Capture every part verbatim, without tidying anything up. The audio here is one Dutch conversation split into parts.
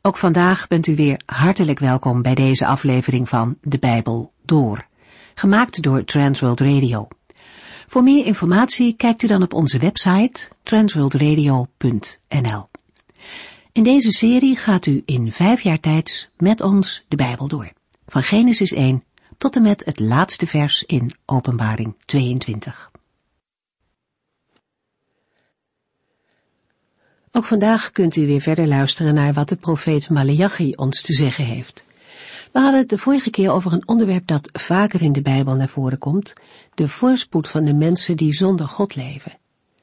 Ook vandaag bent u weer hartelijk welkom bij deze aflevering van De Bijbel Door, gemaakt door Transworld Radio. Voor meer informatie kijkt u dan op onze website transworld radio punt n l. In deze serie gaat u in vijf jaar tijd met ons de Bijbel door, van Genesis één tot en met het laatste vers in Openbaring tweeëntwintig. Ook vandaag kunt u weer verder luisteren naar wat de profeet Maleachi ons te zeggen heeft. We hadden het de vorige keer over een onderwerp dat vaker in de Bijbel naar voren komt, de voorspoed van de mensen die zonder God leven.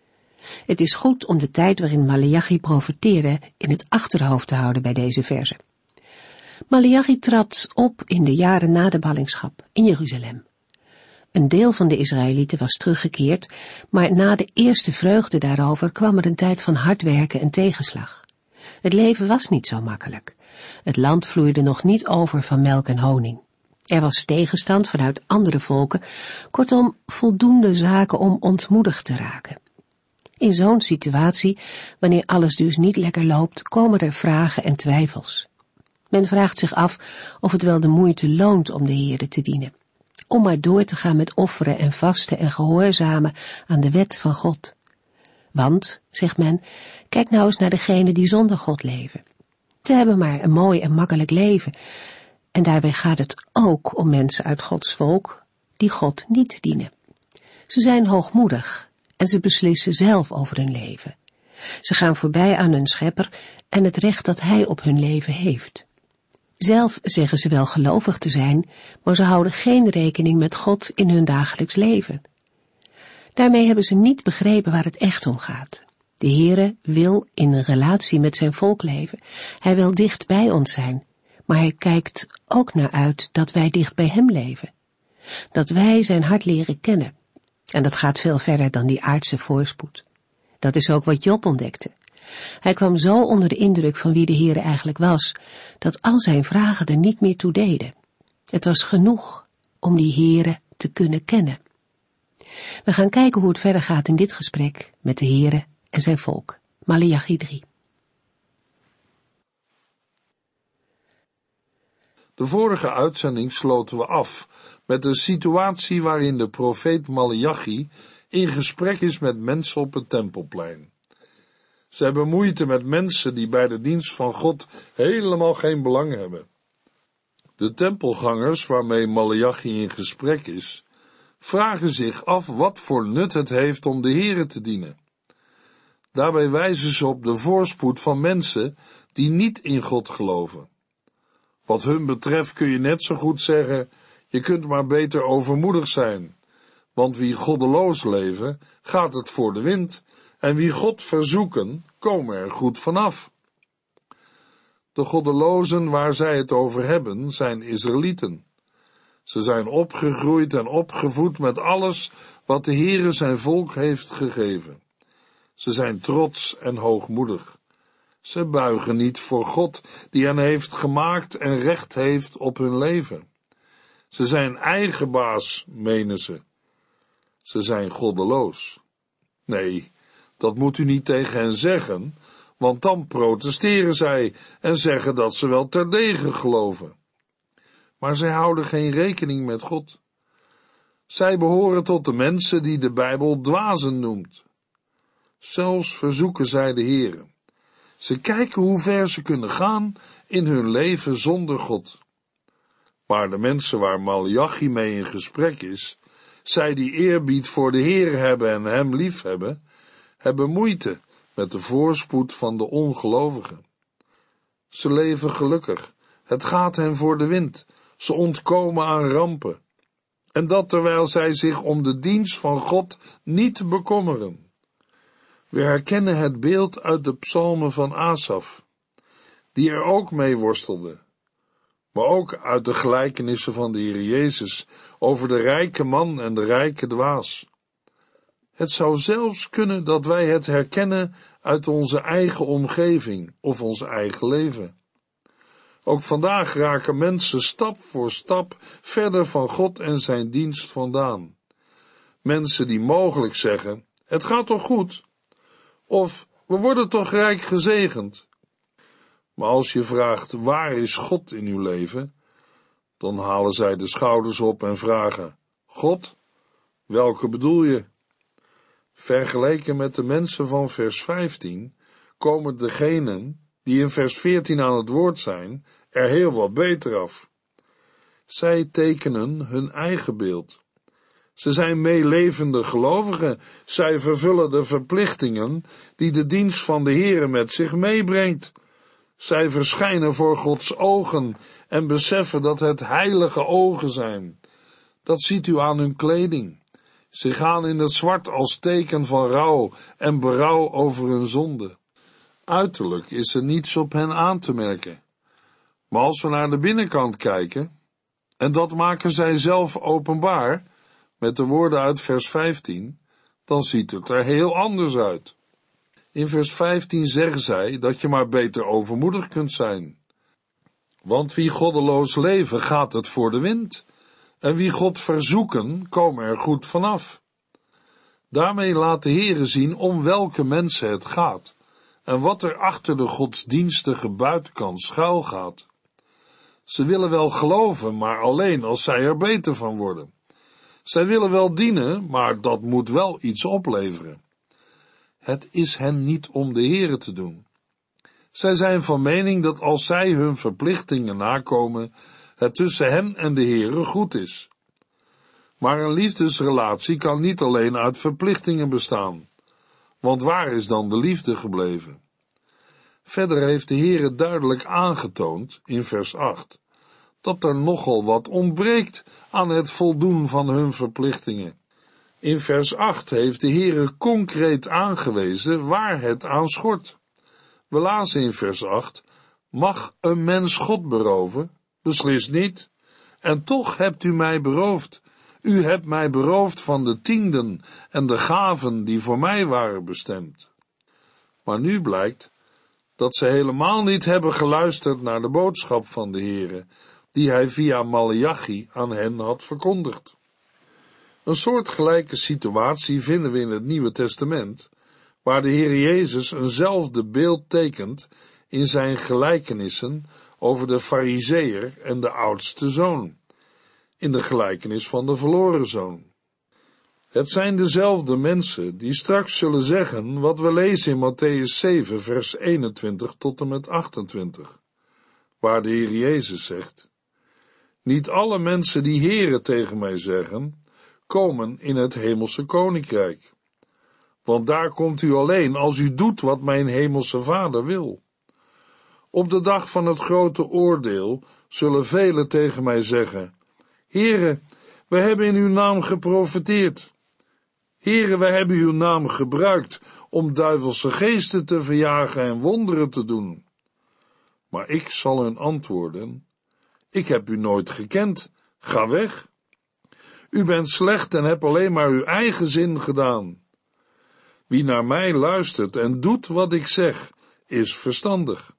Het is goed om de tijd waarin Maleachi profeteerde in het achterhoofd te houden bij deze verzen. Maleachi trad op in de jaren na de ballingschap in Jeruzalem. Een deel van de Israëlieten was teruggekeerd, maar na de eerste vreugde daarover kwam er een tijd van hard werken en tegenslag. Het leven was niet zo makkelijk. Het land vloeide nog niet over van melk en honing. Er was tegenstand vanuit andere volken, kortom voldoende zaken om ontmoedigd te raken. In zo'n situatie, wanneer alles dus niet lekker loopt, komen er vragen en twijfels. Men vraagt zich af of het wel de moeite loont om de Heere te dienen, om maar door te gaan met offeren en vasten en gehoorzamen aan de wet van God. Want, zegt men, kijk nou eens naar degenen die zonder God leven. Ze hebben maar een mooi en makkelijk leven. En daarbij gaat het ook om mensen uit Gods volk die God niet dienen. Ze zijn hoogmoedig en ze beslissen zelf over hun leven. Ze gaan voorbij aan hun schepper en het recht dat hij op hun leven heeft. Zelf zeggen ze wel gelovig te zijn, maar ze houden geen rekening met God in hun dagelijks leven. Daarmee hebben ze niet begrepen waar het echt om gaat. De Heere wil in een relatie met zijn volk leven. Hij wil dicht bij ons zijn, maar hij kijkt ook naar uit dat wij dicht bij hem leven. Dat wij zijn hart leren kennen. En dat gaat veel verder dan die aardse voorspoed. Dat is ook wat Job ontdekte. Hij kwam zo onder de indruk van wie de Heere eigenlijk was, dat al zijn vragen er niet meer toe deden. Het was genoeg om die Heere te kunnen kennen. We gaan kijken hoe het verder gaat in dit gesprek met de Heere en zijn volk. Maleachi drie. De vorige uitzending sloten we af met een situatie waarin de profeet Maleachi in gesprek is met mensen op het Tempelplein. Ze hebben moeite met mensen die bij de dienst van God helemaal geen belang hebben. De tempelgangers waarmee Maleachi in gesprek is, vragen zich af wat voor nut het heeft om de Heere te dienen. Daarbij wijzen ze op de voorspoed van mensen die niet in God geloven. Wat hun betreft kun je net zo goed zeggen, je kunt maar beter overmoedig zijn, want wie goddeloos leven, gaat het voor de wind, en wie God verzoeken, komen er goed vanaf. De goddelozen waar zij het over hebben, zijn Israëlieten. Ze zijn opgegroeid en opgevoed met alles wat de Heere zijn volk heeft gegeven. Ze zijn trots en hoogmoedig. Ze buigen niet voor God, die hen heeft gemaakt en recht heeft op hun leven. Ze zijn eigen baas, menen ze. Ze zijn goddeloos. Nee, dat moet u niet tegen hen zeggen, want dan protesteren zij en zeggen dat ze wel terdege geloven. Maar zij houden geen rekening met God. Zij behoren tot de mensen die de Bijbel dwazen noemt. Zelfs verzoeken zij de Heere. Ze kijken hoe ver ze kunnen gaan in hun leven zonder God. Maar de mensen waar Maleachi mee in gesprek is, zij die eerbied voor de Heere hebben en hem lief hebben, hebben moeite met de voorspoed van de ongelovigen. Ze leven gelukkig, het gaat hen voor de wind, ze ontkomen aan rampen. En dat terwijl zij zich om de dienst van God niet bekommeren. We herkennen het beeld uit de psalmen van Asaf, die er ook mee worstelde, maar ook uit de gelijkenissen van de Heer Jezus over de rijke man en de rijke dwaas. Het zou zelfs kunnen dat wij het herkennen uit onze eigen omgeving of ons eigen leven. Ook vandaag raken mensen stap voor stap verder van God en zijn dienst vandaan. Mensen die mogelijk zeggen, het gaat toch goed? Of, we worden toch rijk gezegend? Maar als je vraagt, waar is God in uw leven? Dan halen zij de schouders op en vragen, God? Welke bedoel je? Vergeleken met de mensen van vers vijftien, komen degenen die in vers veertien aan het woord zijn, er heel wat beter af. Zij tekenen hun eigen beeld. Ze zijn meelevende gelovigen, zij vervullen de verplichtingen die de dienst van de Heere met zich meebrengt. Zij verschijnen voor Gods ogen en beseffen dat het heilige ogen zijn. Dat ziet u aan hun kleding. Ze gaan in het zwart als teken van rouw en berouw over hun zonde. Uiterlijk is er niets op hen aan te merken. Maar als we naar de binnenkant kijken, en dat maken zij zelf openbaar, met de woorden uit vers vijftien, dan ziet het er heel anders uit. In vers vijftien zeggen zij dat je maar beter overmoedig kunt zijn. Want wie goddeloos leven, gaat het voor de wind. En wie God verzoeken, komen er goed vanaf. Daarmee laat de Heere zien om welke mensen het gaat en wat er achter de godsdienstige buitenkant schuil gaat. Ze willen wel geloven, maar alleen als zij er beter van worden. Zij willen wel dienen, maar dat moet wel iets opleveren. Het is hen niet om de Heere te doen. Zij zijn van mening dat als zij hun verplichtingen nakomen, het tussen hen en de Heere goed is. Maar een liefdesrelatie kan niet alleen uit verplichtingen bestaan, want waar is dan de liefde gebleven? Verder heeft de Heere duidelijk aangetoond, in vers acht, dat er nogal wat ontbreekt aan het voldoen van hun verplichtingen. In vers acht heeft de Heere concreet aangewezen waar het aan schort. We lazen in vers acht, mag een mens God beroven? Beslist niet. En toch hebt u mij beroofd. U hebt mij beroofd van de tienden en de gaven die voor mij waren bestemd. Maar nu blijkt dat ze helemaal niet hebben geluisterd naar de boodschap van de Heere, die hij via Maleachi aan hen had verkondigd. Een soortgelijke situatie vinden we in het Nieuwe Testament, waar de Heer Jezus eenzelfde beeld tekent in zijn gelijkenissen over de Farizeeër en de oudste zoon, in de gelijkenis van de verloren zoon. Het zijn dezelfde mensen die straks zullen zeggen wat we lezen in Mattheüs zeven, vers eenentwintig tot en met achtentwintig, waar de Heer Jezus zegt, niet alle mensen die Heere tegen mij zeggen, komen in het hemelse koninkrijk. Want daar komt u alleen als u doet wat mijn hemelse Vader wil. Op de dag van het grote oordeel zullen velen tegen mij zeggen, Heere, we hebben in uw naam geprofeteerd. Heere, wij hebben uw naam gebruikt om duivelse geesten te verjagen en wonderen te doen. Maar ik zal hun antwoorden, ik heb u nooit gekend, ga weg. U bent slecht en hebt alleen maar uw eigen zin gedaan. Wie naar mij luistert en doet wat ik zeg, is verstandig.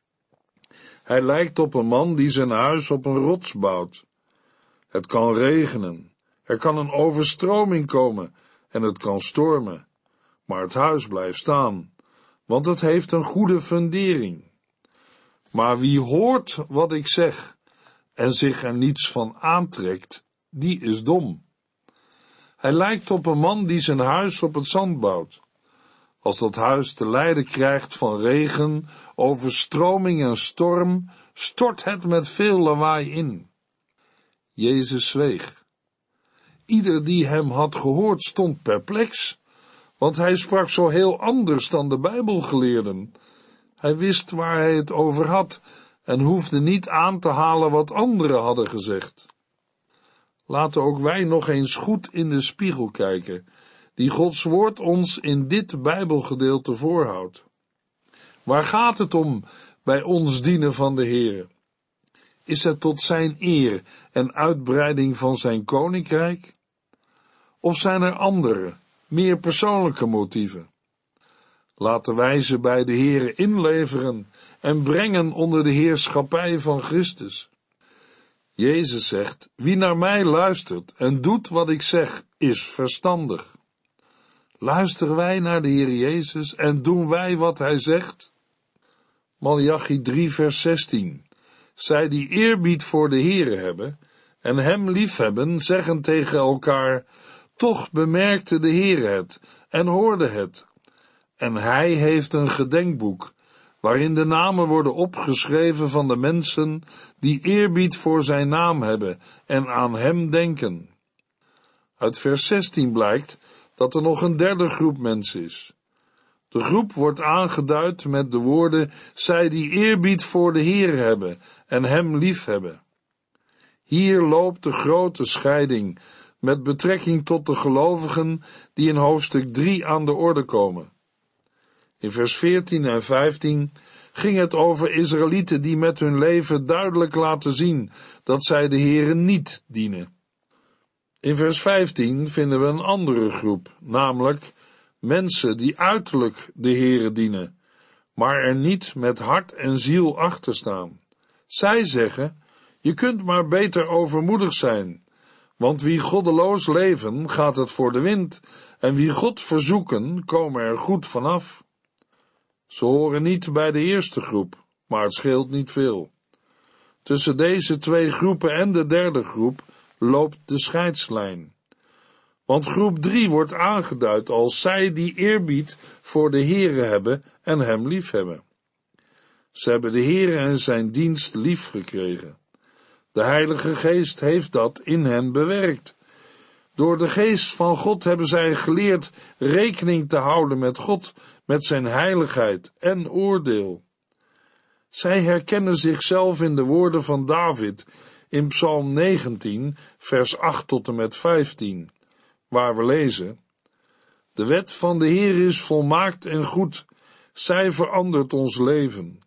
Hij lijkt op een man die zijn huis op een rots bouwt. Het kan regenen, er kan een overstroming komen en het kan stormen, maar het huis blijft staan, want het heeft een goede fundering. Maar wie hoort wat ik zeg en zich er niets van aantrekt, die is dom. Hij lijkt op een man die zijn huis op het zand bouwt. Als dat huis te lijden krijgt van regen, overstroming en storm, stort het met veel lawaai in. Jezus zweeg. Ieder die hem had gehoord stond perplex, want hij sprak zo heel anders dan de Bijbelgeleerden. Hij wist waar hij het over had en hoefde niet aan te halen wat anderen hadden gezegd. Laten ook wij nog eens goed in de spiegel kijken, die Gods woord ons in dit Bijbelgedeelte voorhoudt. Waar gaat het om bij ons dienen van de Heere? Is het tot zijn eer en uitbreiding van zijn koninkrijk? Of zijn er andere, meer persoonlijke motieven? Laten wij ze bij de Heere inleveren en brengen onder de heerschappij van Christus. Jezus zegt, wie naar mij luistert en doet wat ik zeg, is verstandig. Luisteren wij naar de Heer Jezus en doen wij wat hij zegt? Maleachi drie vers zestien. Zij die eerbied voor de Heere hebben en hem liefhebben, zeggen tegen elkaar, toch bemerkte de Heere het en hoorde het. En hij heeft een gedenkboek, waarin de namen worden opgeschreven van de mensen die eerbied voor zijn naam hebben en aan hem denken. Uit vers zestien blijkt dat er nog een derde groep mensen is. De groep wordt aangeduid met de woorden, zij die eerbied voor de Heer hebben en hem liefhebben. Hier loopt de grote scheiding met betrekking tot de gelovigen die in hoofdstuk drie aan de orde komen. In vers veertien en vijftien ging het over Israëlieten die met hun leven duidelijk laten zien dat zij de Heere niet dienen. In vers vijftien vinden we een andere groep, namelijk mensen die uiterlijk de Heere dienen, maar er niet met hart en ziel achter staan. Zij zeggen, je kunt maar beter overmoedig zijn, want wie goddeloos leven, gaat het voor de wind, en wie God verzoeken, komen er goed vanaf. Ze horen niet bij de eerste groep, maar het scheelt niet veel. Tussen deze twee groepen en de derde groep loopt de scheidslijn. Want groep drie wordt aangeduid als zij die eerbied voor de Heere hebben en hem liefhebben. Ze hebben de Heere en zijn dienst lief gekregen. De Heilige Geest heeft dat in hen bewerkt. Door de Geest van God hebben zij geleerd rekening te houden met God, met zijn heiligheid en oordeel. Zij herkennen zichzelf in de woorden van David in Psalm negentien, vers acht tot en met vijftien, waar we lezen, de wet van de Heer is volmaakt en goed, zij verandert ons leven.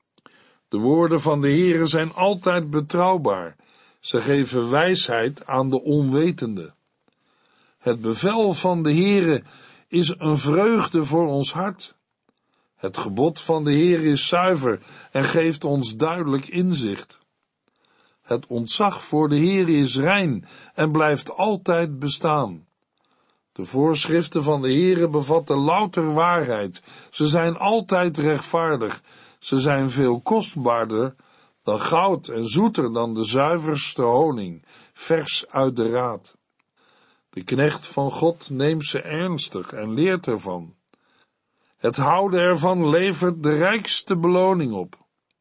De woorden van de Heere zijn altijd betrouwbaar, ze geven wijsheid aan de onwetende. Het bevel van de Heere is een vreugde voor ons hart. Het gebod van de Heer is zuiver en geeft ons duidelijk inzicht. Het ontzag voor de Heer is rein en blijft altijd bestaan. De voorschriften van de Heere bevatten louter waarheid. Ze zijn altijd rechtvaardig. Ze zijn veel kostbaarder dan goud en zoeter dan de zuiverste honing, vers uit de raad. De knecht van God neemt ze ernstig en leert ervan. Het houden ervan levert de rijkste beloning op.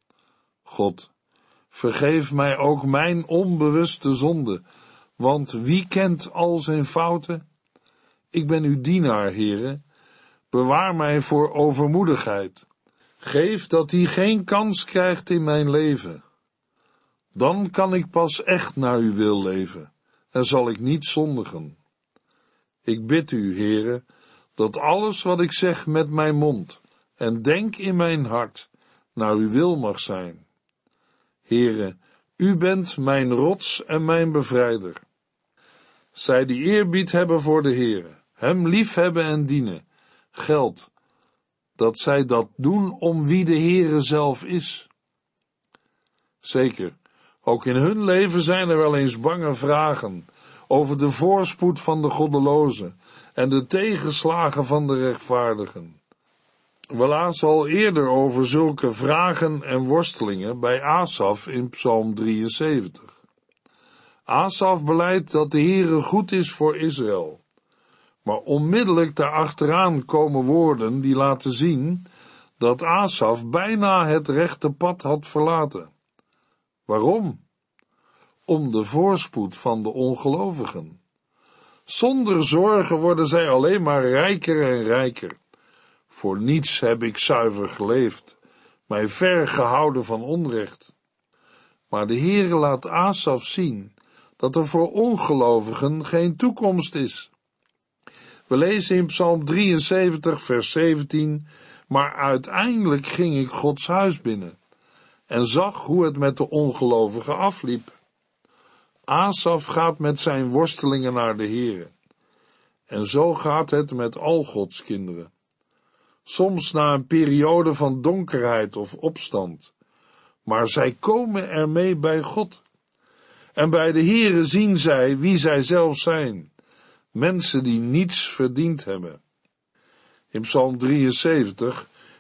God, vergeef mij ook mijn onbewuste zonde, want wie kent al zijn fouten? Ik ben uw dienaar, Heere. Bewaar mij voor overmoedigheid. Geef dat hij geen kans krijgt in mijn leven. Dan kan ik pas echt naar uw wil leven en zal ik niet zondigen. Ik bid u, Heere, dat alles wat ik zeg met mijn mond en denk in mijn hart naar uw wil mag zijn. Heere, u bent mijn rots en mijn bevrijder. Zij die eerbied hebben voor de Heere, hem liefhebben en dienen, geldt dat zij dat doen om wie de Heere zelf is. Zeker, ook in hun leven zijn er wel eens bange vragen over de voorspoed van de goddelozen en de tegenslagen van de rechtvaardigen. We lazen al eerder over zulke vragen en worstelingen bij Asaf in Psalm drieënzeventig. Asaf belijdt dat de Heere goed is voor Israël, maar onmiddellijk daarachteraan komen woorden die laten zien dat Asaf bijna het rechte pad had verlaten. Waarom? Om de voorspoed van de ongelovigen. Zonder zorgen worden zij alleen maar rijker en rijker. Voor niets heb ik zuiver geleefd, mij ver gehouden van onrecht. Maar de Heere laat Asaf zien dat er voor ongelovigen geen toekomst is. We lezen in Psalm drieënzeventig, vers zeventien, maar uiteindelijk ging ik Gods huis binnen en zag hoe het met de ongelovigen afliep. Asaf gaat met zijn worstelingen naar de Heere. En zo gaat het met al Gods kinderen. Soms na een periode van donkerheid of opstand. Maar zij komen ermee bij God. En bij de Heere zien zij wie zij zelf zijn. Mensen die niets verdiend hebben. In Psalm drieënzeventig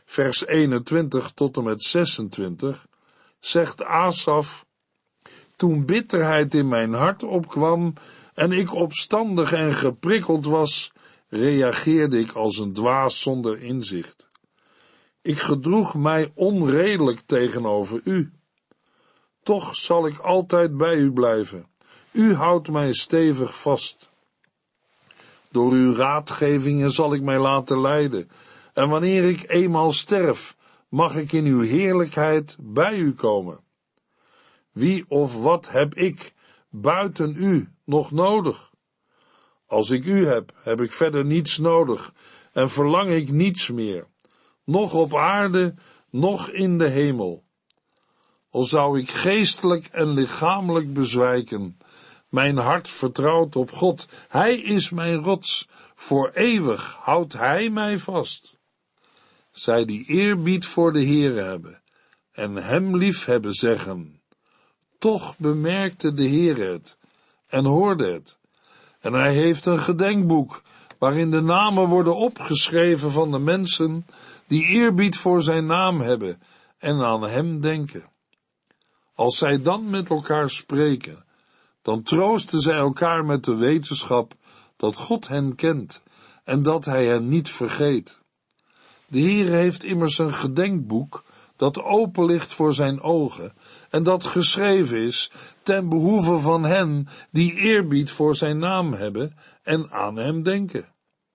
vers eenentwintig tot en met zesentwintig, zegt Asaf: Toen bitterheid in mijn hart opkwam en ik opstandig en geprikkeld was, reageerde ik als een dwaas zonder inzicht. Ik gedroeg mij onredelijk tegenover u. Toch zal ik altijd bij u blijven. U houdt mij stevig vast. Door uw raadgevingen zal ik mij laten leiden, en wanneer ik eenmaal sterf, mag ik in uw heerlijkheid bij u komen. Wie of wat heb ik buiten u nog nodig? Als ik u heb, heb ik verder niets nodig en verlang ik niets meer, noch op aarde, noch in de hemel. Al zou ik geestelijk en lichamelijk bezwijken, mijn hart vertrouwt op God. Hij is mijn rots, voor eeuwig houdt hij mij vast. Zij die eerbied voor de Heere hebben en hem lief hebben, zeggen: Toch bemerkte de Heere het en hoorde het. En hij heeft een gedenkboek, waarin de namen worden opgeschreven van de mensen die eerbied voor zijn naam hebben en aan hem denken. Als zij dan met elkaar spreken, dan troosten zij elkaar met de wetenschap dat God hen kent en dat hij hen niet vergeet. De Heere heeft immers een gedenkboek dat open ligt voor zijn ogen en dat geschreven is ten behoeve van hen die eerbied voor zijn naam hebben en aan hem denken.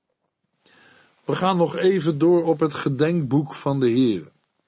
We gaan nog even door op het gedenkboek van de Heere.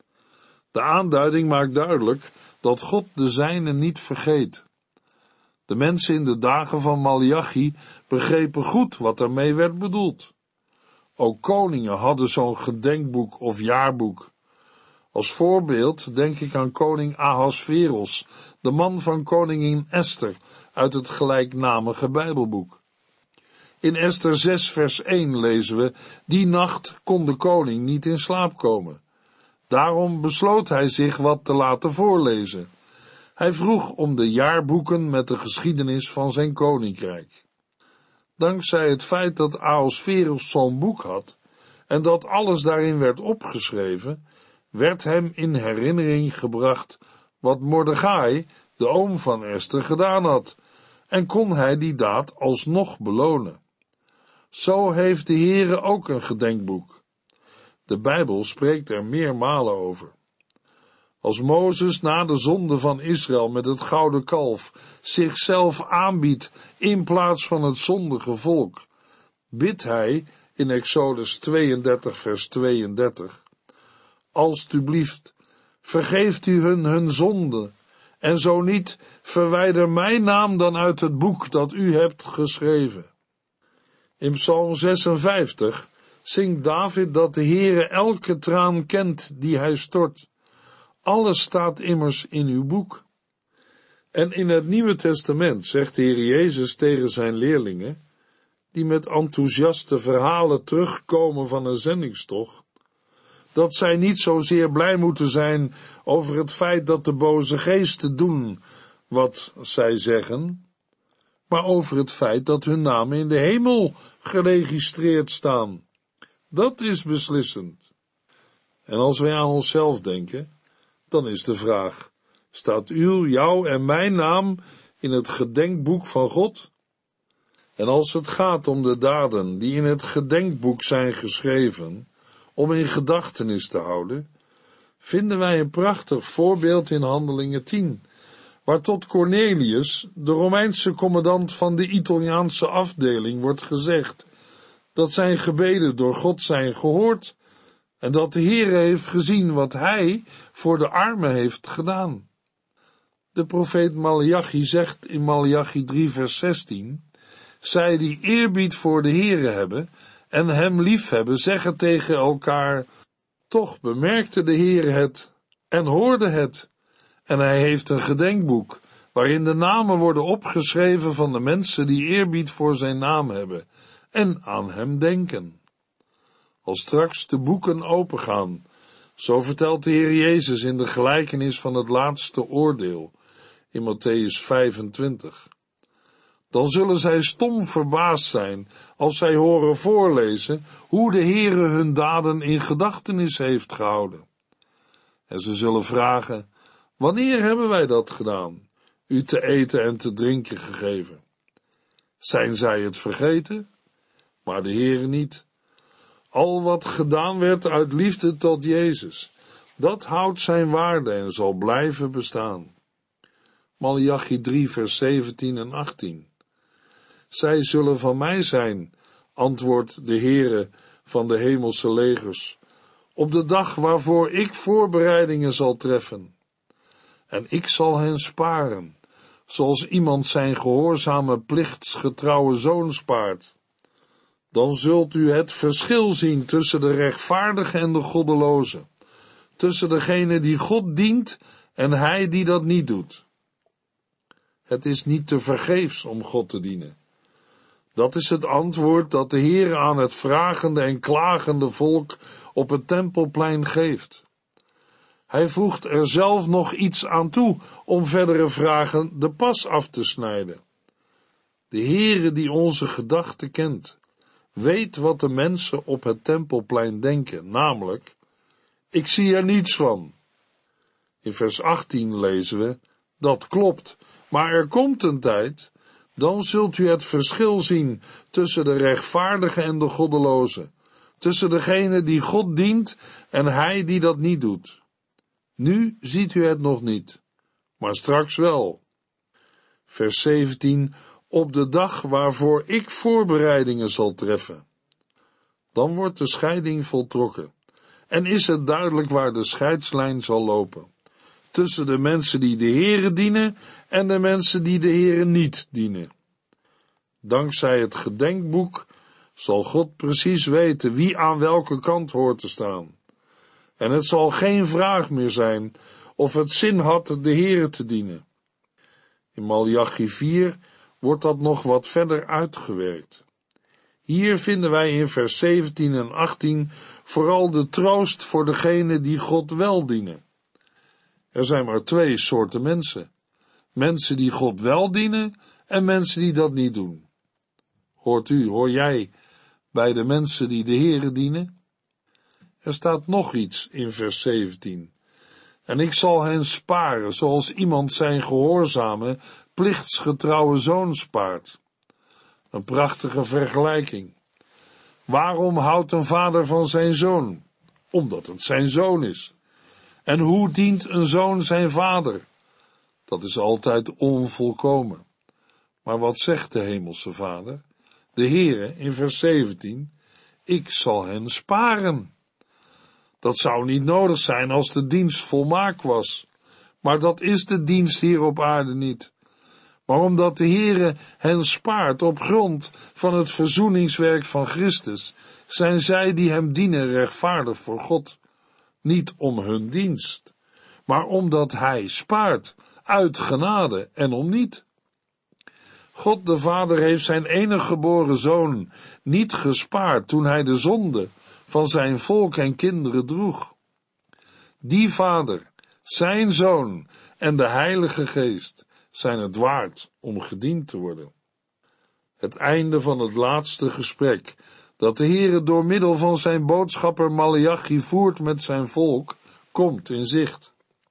De aanduiding maakt duidelijk dat God de zijnen niet vergeet. De mensen in de dagen van Maleachi begrepen goed wat ermee werd bedoeld. Ook koningen hadden zo'n gedenkboek of jaarboek. Als voorbeeld denk ik aan koning Ahasveros, de man van koningin Esther, uit het gelijknamige Bijbelboek. In Esther zes vers één lezen we: Die nacht kon de koning niet in slaap komen. Daarom besloot hij zich wat te laten voorlezen. Hij vroeg om de jaarboeken met de geschiedenis van zijn koninkrijk. Dankzij het feit dat Ahasveros zo'n boek had en dat alles daarin werd opgeschreven, werd hem in herinnering gebracht wat Mordechai, de oom van Esther, gedaan had, en kon hij die daad alsnog belonen. Zo heeft de Heere ook een gedenkboek. De Bijbel spreekt er meermalen over. Als Mozes na de zonde van Israël met het gouden kalf zichzelf aanbiedt in plaats van het zondige volk, bidt hij in Exodus tweeëndertig vers tweeëndertig: Alstublieft, vergeeft u hun hun zonde, en zo niet, verwijder mijn naam dan uit het boek dat u hebt geschreven. In Psalm zesenvijftig zingt David dat de Heere elke traan kent die hij stort. Alles staat immers in uw boek. En in het Nieuwe Testament zegt de Heer Jezus tegen zijn leerlingen, die met enthousiaste verhalen terugkomen van een zendingstocht, dat zij niet zozeer blij moeten zijn over het feit dat de boze geesten doen wat zij zeggen, maar over het feit dat hun namen in de hemel geregistreerd staan. Dat is beslissend. En als wij aan onszelf denken, dan is de vraag: staat uw, jouw en mijn naam in het gedenkboek van God? En als het gaat om de daden die in het gedenkboek zijn geschreven, om in gedachtenis te houden, vinden wij een prachtig voorbeeld in Handelingen tien, waar tot Cornelius, de Romeinse commandant van de Italiaanse afdeling, wordt gezegd dat zijn gebeden door God zijn gehoord en dat de Heere heeft gezien wat hij voor de armen heeft gedaan. De profeet Maleachi zegt in Maleachi drie vers zestien, zij die eerbied voor de Heere hebben en hem lief hebben, zeggen tegen elkaar: toch bemerkte de Heere het en hoorde het. En hij heeft een gedenkboek, waarin de namen worden opgeschreven van de mensen die eerbied voor zijn naam hebben en aan hem denken. Als straks de boeken opengaan, zo vertelt de Heer Jezus in de gelijkenis van het laatste oordeel, in Mattheüs vijfentwintig, Dan zullen zij stom verbaasd zijn als zij horen voorlezen hoe de Heere hun daden in gedachtenis heeft gehouden. En ze zullen vragen: wanneer hebben wij dat gedaan, u te eten en te drinken gegeven? Zijn zij het vergeten? Maar de Heere niet. Al wat gedaan werd uit liefde tot Jezus, dat houdt zijn waarde en zal blijven bestaan. Maleachi drie vers zeventien en achttien. Zij zullen van mij zijn, antwoordt de Heere van de hemelse legers, op de dag waarvoor ik voorbereidingen zal treffen. En ik zal hen sparen, zoals iemand zijn gehoorzame plichtsgetrouwe zoon spaart. Dan zult u het verschil zien tussen de rechtvaardige en de goddeloze, tussen degene die God dient en hij die dat niet doet. Het is niet te vergeefs om God te dienen. Dat is het antwoord dat de Heer aan het vragende en klagende volk op het Tempelplein geeft. Hij voegt er zelf nog iets aan toe om verdere vragen de pas af te snijden. De Heere die onze gedachten kent, weet wat de mensen op het Tempelplein denken, namelijk: ik zie er niets van. In vers achttien lezen we: dat klopt, maar er komt een tijd, dan zult u het verschil zien tussen de rechtvaardige en de goddeloze, tussen degene die God dient en hij die dat niet doet. Nu ziet u het nog niet, maar straks wel. Vers zeventien, op de dag waarvoor ik voorbereidingen zal treffen. Dan wordt de scheiding voltrokken en is het duidelijk waar de scheidslijn zal lopen, tussen de mensen die de Heere dienen en de mensen die de Heere niet dienen. Dankzij het gedenkboek zal God precies weten wie aan welke kant hoort te staan. En het zal geen vraag meer zijn of het zin had de Heere te dienen. In Maleachi vier wordt dat nog wat verder uitgewerkt. Hier vinden wij in vers zeventien en achttien vooral de troost voor degenen die God wel dienen. Er zijn maar twee soorten mensen. Mensen die God wel dienen en mensen die dat niet doen. Hoort u, hoor jij bij de mensen die de Heere dienen? Er staat nog iets in vers zeventien. En ik zal hen sparen, zoals iemand zijn gehoorzame, plichtsgetrouwe zoon spaart. Een prachtige vergelijking. Waarom houdt een vader van zijn zoon? Omdat het zijn zoon is. En hoe dient een zoon zijn vader? Dat is altijd onvolkomen. Maar wat zegt de hemelse Vader? De Heere in vers zeventien, ik zal hen sparen. Dat zou niet nodig zijn als de dienst volmaakt was, maar dat is de dienst hier op aarde niet. Maar omdat de Heere hen spaart op grond van het verzoeningswerk van Christus, zijn zij die hem dienen rechtvaardig voor God. Niet om hun dienst, maar omdat hij spaart, uit genade en om niet. God de Vader heeft zijn enige geboren zoon niet gespaard toen hij de zonde van zijn volk en kinderen droeg. Die Vader, zijn Zoon en de Heilige Geest zijn het waard om gediend te worden. Het einde van het laatste gesprek dat de Heere door middel van zijn boodschapper Maleachi voert met zijn volk, komt in zicht.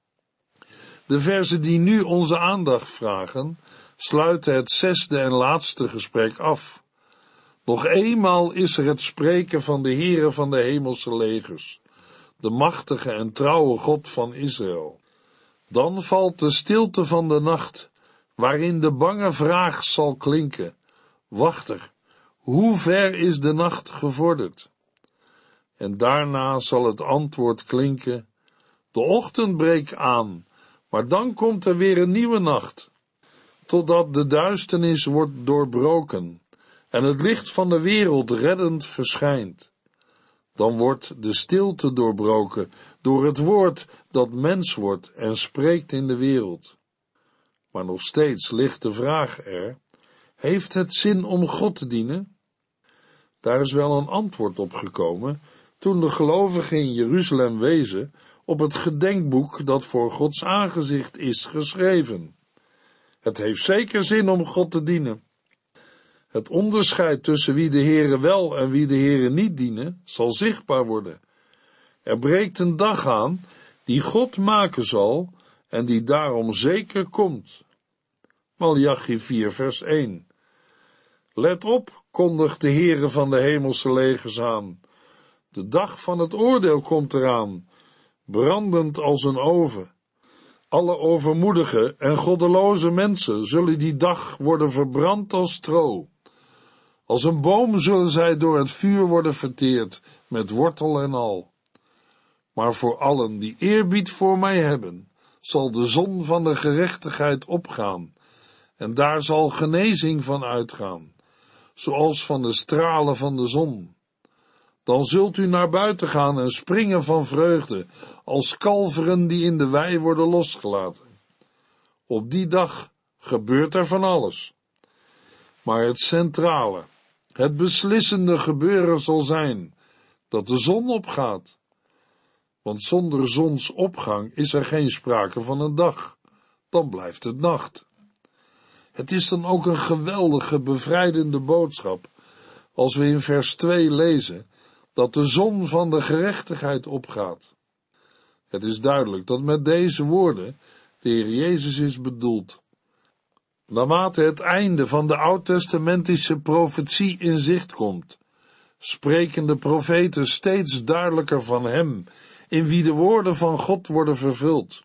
De verzen die nu onze aandacht vragen, sluiten het zesde en laatste gesprek af. Nog eenmaal is er het spreken van de Heere van de hemelse legers, de machtige en trouwe God van Israël. Dan valt de stilte van de nacht, waarin de bange vraag zal klinken: wachter, hoe ver is de nacht gevorderd? En daarna zal het antwoord klinken: de ochtend breekt aan, maar dan komt er weer een nieuwe nacht, totdat de duisternis wordt doorbroken en het licht van de wereld reddend verschijnt. Dan wordt de stilte doorbroken door het woord dat mens wordt en spreekt in de wereld. Maar nog steeds ligt de vraag er: heeft het zin om God te dienen? Daar is wel een antwoord op gekomen toen de gelovigen in Jeruzalem wezen op het gedenkboek dat voor Gods aangezicht is geschreven. Het heeft zeker zin om God te dienen. Het onderscheid tussen wie de Heere wel en wie de Heere niet dienen, zal zichtbaar worden. Er breekt een dag aan die God maken zal en die daarom zeker komt. Maleachi vier vers één. Let op, kondigt de Heere van de hemelse legers aan. De dag van het oordeel komt eraan, brandend als een oven. Alle overmoedige en goddeloze mensen zullen die dag worden verbrand als stro. Als een boom zullen zij door het vuur worden verteerd, met wortel en al. Maar voor allen die eerbied voor mij hebben, zal de zon van de gerechtigheid opgaan, en daar zal genezing van uitgaan, zoals van de stralen van de zon. Dan zult u naar buiten gaan en springen van vreugde, als kalveren die in de wei worden losgelaten. Op die dag gebeurt er van alles. Maar het centrale, het beslissende gebeuren zal zijn dat de zon opgaat. Want zonder zonsopgang is er geen sprake van een dag, dan blijft het nacht. Het is dan ook een geweldige, bevrijdende boodschap, als we in vers twee lezen, dat de zon van de gerechtigheid opgaat. Het is duidelijk dat met deze woorden de Heer Jezus is bedoeld. Naarmate het einde van de oud-testamentische profetie in zicht komt, spreken de profeten steeds duidelijker van hem, in wie de woorden van God worden vervuld.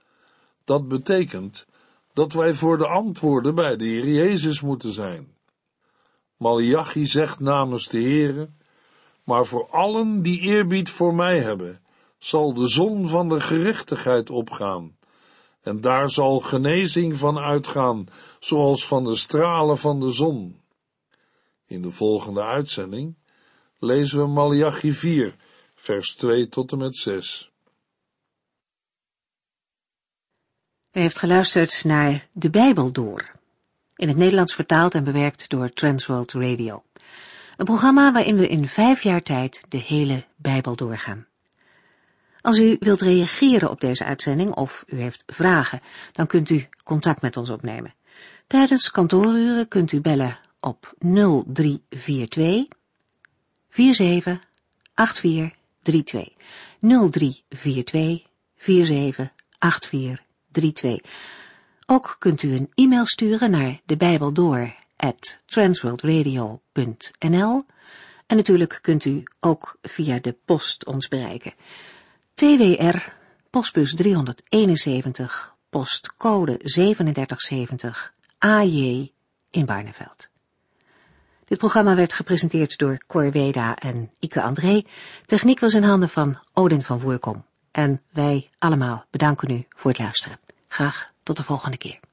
Dat betekent dat wij voor de antwoorden bij de Heer Jezus moeten zijn. Maleachi zegt namens de Heere, maar voor allen die eerbied voor mij hebben, zal de zon van de gerechtigheid opgaan, en daar zal genezing van uitgaan, zoals van de stralen van de zon. In de volgende uitzending lezen we Maleachi vier, vers twee tot en met zes. U heeft geluisterd naar De Bijbel Door, in het Nederlands vertaald en bewerkt door Transworld Radio. Een programma waarin we in vijf jaar tijd de hele Bijbel doorgaan. Als u wilt reageren op deze uitzending of u heeft vragen, dan kunt u contact met ons opnemen. Tijdens kantooruren kunt u bellen op nul drie vier twee, vier zeven acht vier drie twee. nul drie vier twee, vier zeven acht vier drie twee. Ook kunt u een e-mail sturen naar debijbeldoor at transworldradio punt n l en natuurlijk kunt u ook via de post ons bereiken. T W R, postbus driehonderdeenenzeventig, postcode drieënzeventig zeventig, A J in Barneveld. Dit programma werd gepresenteerd door Cor Weda en Ike André. Techniek was in handen van Odin van Voerkom. En wij allemaal bedanken u voor het luisteren. Graag tot de volgende keer.